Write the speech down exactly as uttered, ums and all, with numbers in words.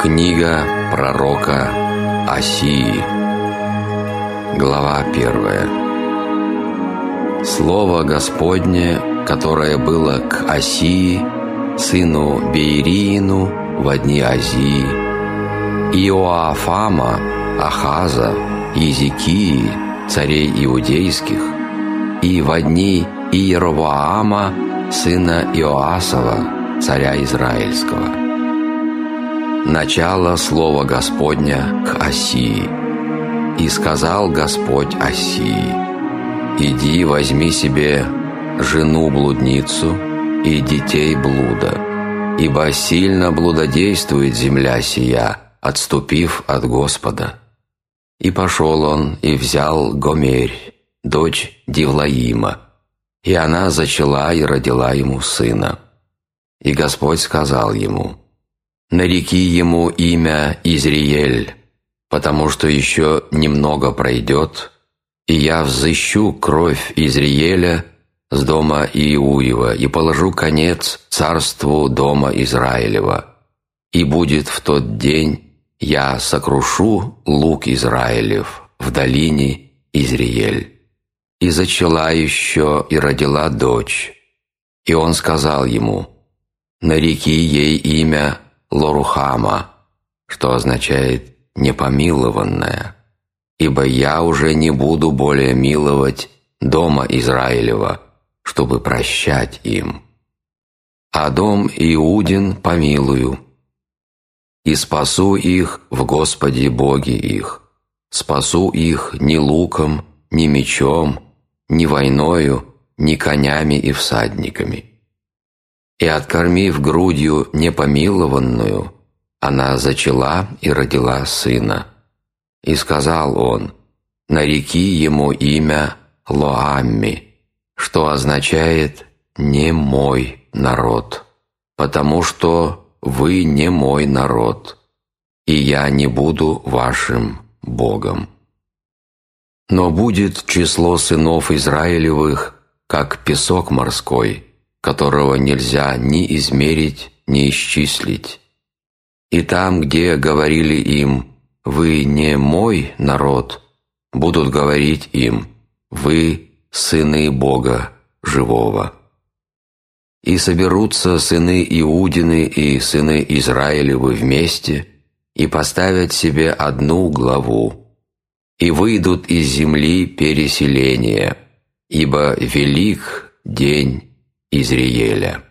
Книга пророка Осии, глава первая. Слово Господне, которое было к Осии, сыну Беериину, во дни Озии, Иоафама, Ахаза, Иезекии, царей иудейских, и во дни Иеровоама, сына Иоасова, царя израильского. Начало слова Господня к Осии. И сказал Господь Осии: «Иди, возьми себе жену-блудницу и детей блуда, ибо сильно блудодействует земля сия, отступив от Господа». И пошел он и взял Гомерь, дочь Дивлаима, и она зачала и родила ему сына. И Господь сказал ему: «Нареки ему имя Изриель, потому что еще немного пройдет, и я взыщу кровь Изриеля с дома Иуева и положу конец царству дома Израилева. И будет в тот день, я сокрушу лук Израилев в долине Изриель». И зачала еще и родила дочь. И он сказал ему: «Нареки ей имя Лорухама», что означает «непомилованная», ибо я уже не буду более миловать дома Израилева, чтобы прощать им. А дом Иудин помилую, и спасу их в Господе Боге их, спасу их ни луком, ни мечом, ни войною, ни конями и всадниками. И, откормив грудью непомилованную, она зачала и родила сына. И сказал он: «Нареки ему имя Лоамми», что означает «не мой народ», потому что вы не мой народ, и я не буду вашим Богом. Но будет число сынов Израилевых, как песок морской, которого нельзя ни измерить, ни исчислить. И там, где говорили им: «Вы не мой народ», будут говорить им: «Вы сыны Бога живого». И соберутся сыны Иудины и сыны Израилевы вместе и поставят себе одну главу, и выйдут из земли переселения, ибо велик день Изриеля.